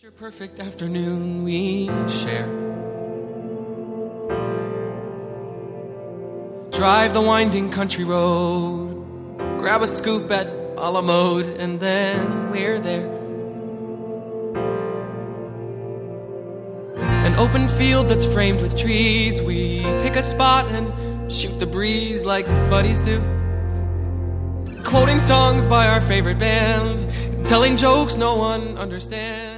Perfect afternoon we share. Drive the winding country road, grab a scoop at a la mode, and then we're there. An open field that's framed with trees. We pick a spot and shoot the breeze like buddies do, quoting songs by our favorite bands, telling jokes no one understands.